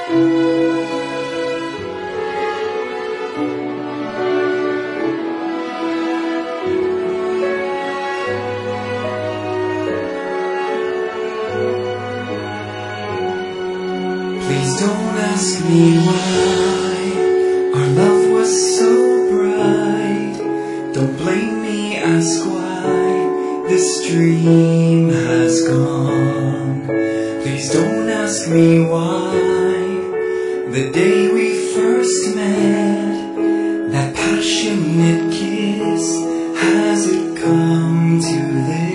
Please don't ask me why our love was so bright. Don't blame me, ask why this dream has gone. Please don't ask me why the day we first met, that passionate kiss, has it come to this?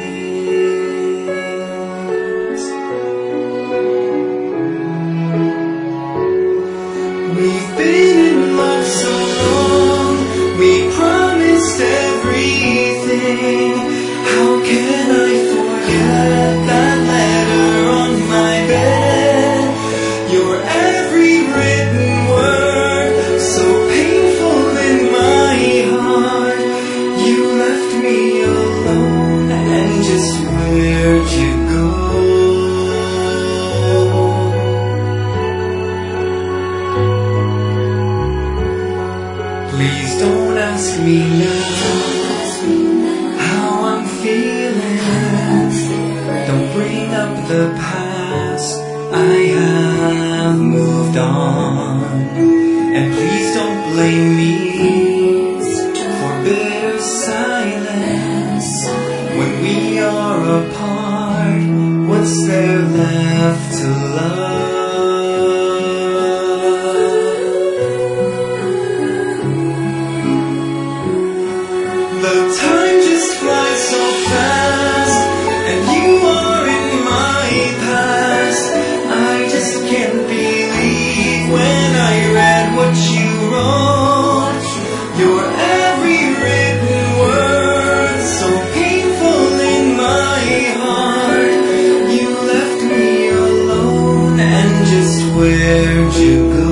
We've been in love so long, we promised everything. How can I forget that letter on my bed? Your every written word, so painful in my heart. You left me alone, and just where'd you go? Please don't ask me now how I'm feeling. Don't bring up the past, I have moved on. And please don't blame me for bitter silence. When we are apart, what's there left to love? The time just flies so fast, and you are in my past. I just can't believe when I read what you wrote. Your every written word, so painful in my heart. You left me alone, and just where'd you go?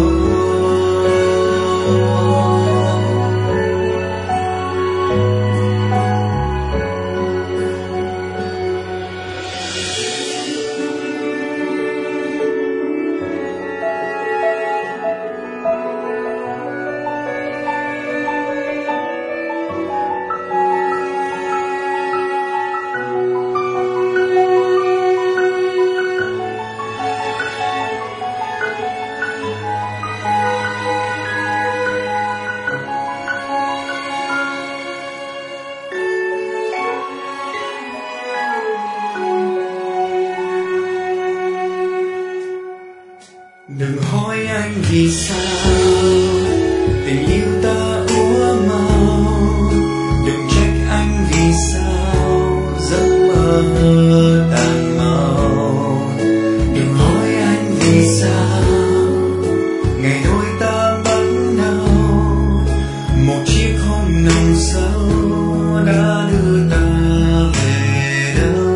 Đừng hỏi anh vì sao tình yêu ta úa màu. Đừng trách anh vì sao giấc mơ tàn màu. Đừng hỏi anh vì sao ngày đôi ta bắt đầu. Một chiếc hôn nồng sâu đã đưa ta về đâu.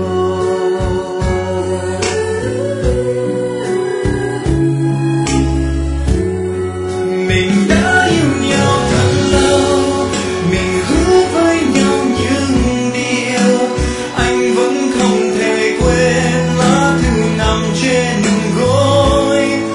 Mình đã yêu nhau thật lâu, mình hứa với nhau những điều anh vẫn không thể quên. Lá thư nằm trên gối,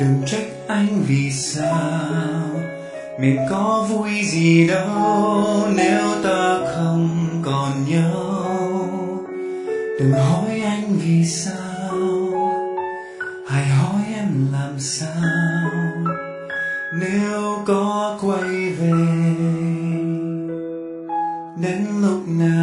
Đừng trách anh vì sao mình có vui gì đâu nếu ta không còn nhau. Đừng hỏi anh vì sao, hãy hỏi em làm sao nếu có quay về. Đến lúc nào